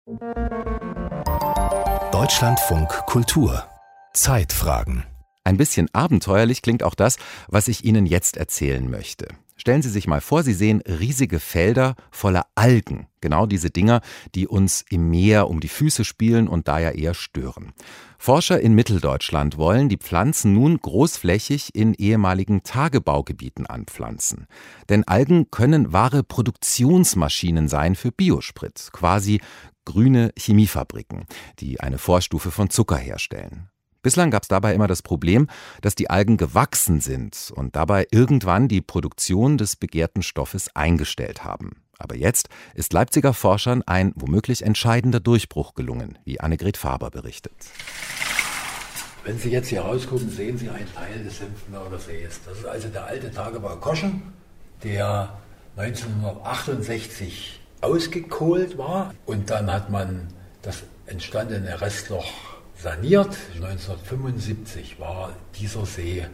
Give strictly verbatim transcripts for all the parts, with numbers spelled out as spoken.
Deutschlandfunk Kultur. Zeitfragen. Ein bisschen abenteuerlich klingt auch das, was ich Ihnen jetzt erzählen möchte. Stellen Sie sich mal vor, Sie sehen riesige Felder voller Algen. Genau diese Dinger, die uns im Meer um die Füße spielen und da ja eher stören. Forscher in Mitteldeutschland wollen die Pflanzen nun großflächig in ehemaligen Tagebaugebieten anpflanzen. Denn Algen können wahre Produktionsmaschinen sein für Biosprit, quasi grüne Chemiefabriken, die eine Vorstufe von Zucker herstellen. Bislang gab es dabei immer das Problem, dass die Algen gewachsen sind und dabei irgendwann die Produktion des begehrten Stoffes eingestellt haben. Aber jetzt ist Leipziger Forschern ein womöglich entscheidender Durchbruch gelungen, wie Annegret Faber berichtet. Wenn Sie jetzt hier rausgucken, sehen Sie einen Teil des Senftenberger Sees. Das ist also der alte Tagebau Koschen, der neunzehnhundertachtundsechzig ausgekohlt war. Und dann hat man das entstandene Restloch saniert. neunzehnhundertfünfundsiebzig war dieser See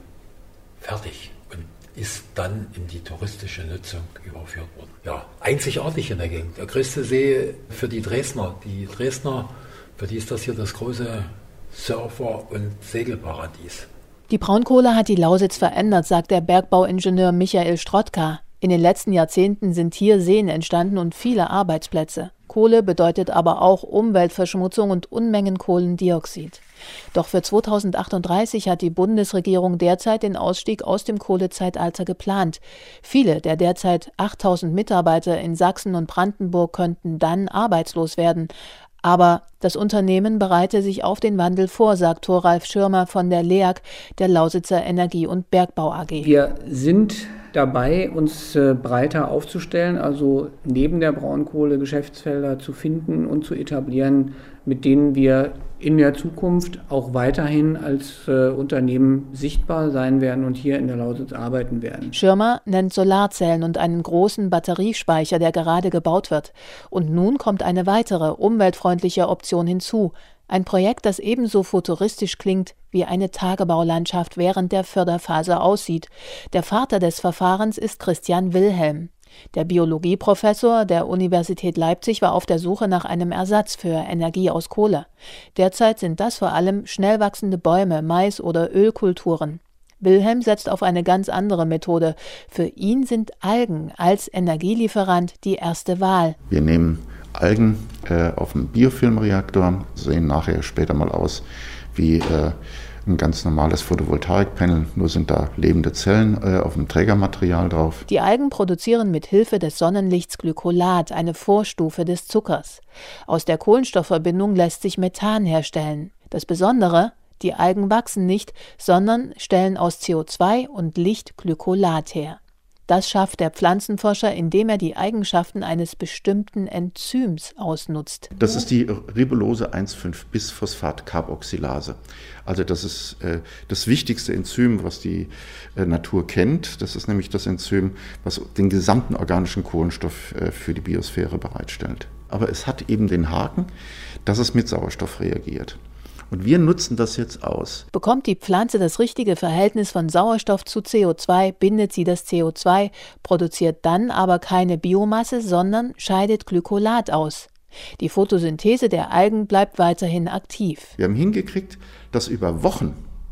fertig und ist dann in die touristische Nutzung überführt worden. Ja, einzigartig in der Gegend. Der größte See für die Dresdner. Die Dresdner, für die ist das hier das große Surfer- und Segelparadies. Die Braunkohle hat die Lausitz verändert, sagt der Bergbauingenieur Michael Strotka. In den letzten Jahrzehnten sind hier Seen entstanden und viele Arbeitsplätze. Kohle bedeutet aber auch Umweltverschmutzung und Unmengen Kohlendioxid. Doch für zweitausendachtunddreißig hat die Bundesregierung derzeit den Ausstieg aus dem Kohlezeitalter geplant. Viele der derzeit achttausend Mitarbeiter in Sachsen und Brandenburg könnten dann arbeitslos werden. Aber das Unternehmen bereite sich auf den Wandel vor, sagt Thoralf Schirmer von der L E A G, der Lausitzer Energie- und Bergbau A G. Wir sind dabei, uns breiter aufzustellen, also neben der Braunkohle Geschäftsfelder zu finden und zu etablieren, mit denen wir in der Zukunft auch weiterhin als äh, Unternehmen sichtbar sein werden und hier in der Lausitz arbeiten werden. Schirmer nennt Solarzellen und einen großen Batteriespeicher, der gerade gebaut wird. Und nun kommt eine weitere, umweltfreundliche Option hinzu. Ein Projekt, das ebenso futuristisch klingt, wie eine Tagebaulandschaft während der Förderphase aussieht. Der Vater des Verfahrens ist Christian Wilhelm. Der Biologieprofessor der Universität Leipzig war auf der Suche nach einem Ersatz für Energie aus Kohle. Derzeit sind das vor allem schnell wachsende Bäume, Mais- oder Ölkulturen. Wilhelm setzt auf eine ganz andere Methode. Für ihn sind Algen als Energielieferant die erste Wahl. Wir nehmen Algen äh, auf dem Biofilmreaktor, sehen nachher später mal aus wie äh, ein ganz normales Photovoltaikpanel, nur sind da lebende Zellen äh, auf dem Trägermaterial drauf. Die Algen produzieren mit Hilfe des Sonnenlichts Glykolat, eine Vorstufe des Zuckers. Aus der Kohlenstoffverbindung lässt sich Methan herstellen. Das Besondere: Die Algen wachsen nicht, sondern stellen aus C O zwei und Licht Glykolat her. Das schafft der Pflanzenforscher, indem er die Eigenschaften eines bestimmten Enzyms ausnutzt. Das ist die Ribulose eins Fünf bis Phosphatcarboxylase. Also das ist äh, das wichtigste Enzym, was die äh, Natur kennt. Das ist nämlich das Enzym, was den gesamten organischen Kohlenstoff äh, für die Biosphäre bereitstellt. Aber es hat eben den Haken, dass es mit Sauerstoff reagiert. Und wir nutzen das jetzt aus. Bekommt die Pflanze das richtige Verhältnis von Sauerstoff zu C O zwei, bindet sie das C O zwei, produziert dann aber keine Biomasse, sondern scheidet Glykolat aus. Die Photosynthese der Algen bleibt weiterhin aktiv. Wir haben hingekriegt, dass über Wochen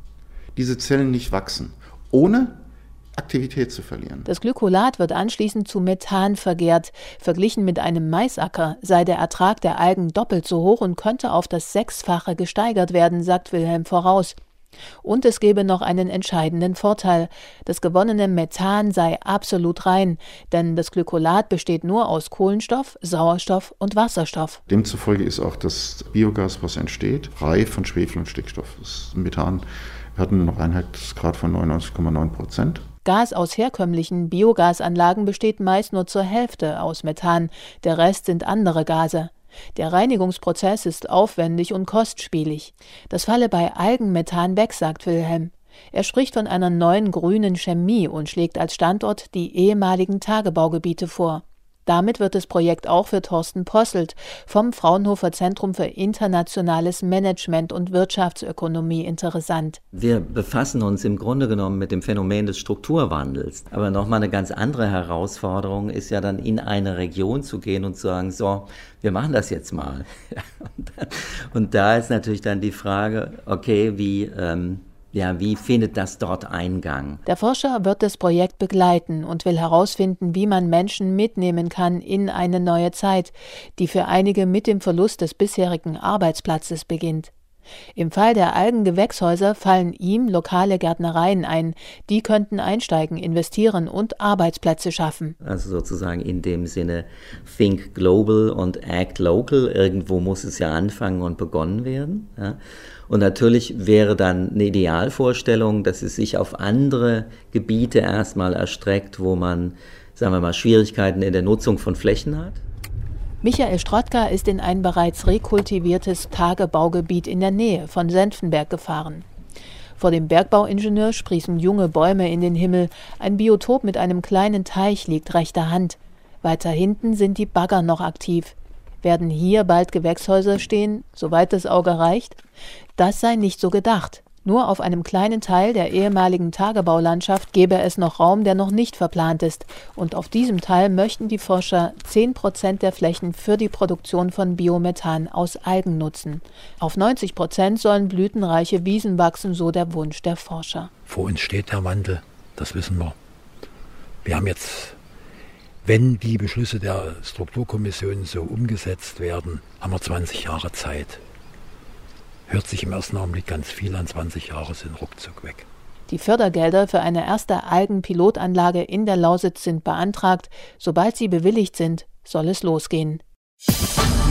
diese Zellen nicht wachsen, ohne Aktivität zu verlieren. Das Glykolat wird anschließend zu Methan vergärt. Verglichen mit einem Maisacker sei der Ertrag der Algen doppelt so hoch und könnte auf das Sechsfache gesteigert werden, sagt Wilhelm voraus. Und es gebe noch einen entscheidenden Vorteil. Das gewonnene Methan sei absolut rein, denn das Glykolat besteht nur aus Kohlenstoff, Sauerstoff und Wasserstoff. Demzufolge ist auch das Biogas, was entsteht, frei von Schwefel und Stickstoff. Das Methan hat einen Reinheitsgrad von neunundneunzig Komma neun Prozent. Gas aus herkömmlichen Biogasanlagen besteht meist nur zur Hälfte aus Methan, der Rest sind andere Gase. Der Reinigungsprozess ist aufwendig und kostspielig. Das falle bei Algenmethan weg, sagt Wilhelm. Er spricht von einer neuen grünen Chemie und schlägt als Standort die ehemaligen Tagebaugebiete vor. Damit wird das Projekt auch für Thorsten Posselt vom Fraunhofer Zentrum für internationales Management und Wirtschaftsökonomie interessant. Wir befassen uns im Grunde genommen mit dem Phänomen des Strukturwandels. Aber nochmal eine ganz andere Herausforderung ist ja dann, in eine Region zu gehen und zu sagen, so, wir machen das jetzt mal. Und da ist natürlich dann die Frage, okay, wie... Ähm, Ja, wie findet das dort Eingang? Der Forscher wird das Projekt begleiten und will herausfinden, wie man Menschen mitnehmen kann in eine neue Zeit, die für einige mit dem Verlust des bisherigen Arbeitsplatzes beginnt. Im Fall der Algengewächshäuser fallen ihm lokale Gärtnereien ein. Die könnten einsteigen, investieren und Arbeitsplätze schaffen. Also sozusagen in dem Sinne Think Global und Act Local. Irgendwo muss es ja anfangen und begonnen werden. Ja. Und natürlich wäre dann eine Idealvorstellung, dass es sich auf andere Gebiete erstmal erstreckt, wo man, sagen wir mal, Schwierigkeiten in der Nutzung von Flächen hat. Michael Strotka ist in ein bereits rekultiviertes Tagebaugebiet in der Nähe von Senftenberg gefahren. Vor dem Bergbauingenieur sprießen junge Bäume in den Himmel. Ein Biotop mit einem kleinen Teich liegt rechter Hand. Weiter hinten sind die Bagger noch aktiv. Werden hier bald Gewächshäuser stehen, soweit das Auge reicht? Das sei nicht so gedacht. Nur auf einem kleinen Teil der ehemaligen Tagebaulandschaft gäbe es noch Raum, der noch nicht verplant ist. Und auf diesem Teil möchten die Forscher zehn Prozent der Flächen für die Produktion von Biomethan aus Algen nutzen. Auf neunzig Prozent sollen blütenreiche Wiesen wachsen, so der Wunsch der Forscher. Vor uns steht der Wandel, das wissen wir. Wir haben jetzt, wenn die Beschlüsse der Strukturkommission so umgesetzt werden, haben wir zwanzig Jahre Zeit. Hört sich im ersten Augenblick ganz viel an, zwanzig Jahre sind ruckzuck weg. Die Fördergelder für eine erste Algenpilotanlage in der Lausitz sind beantragt. Sobald sie bewilligt sind, soll es losgehen.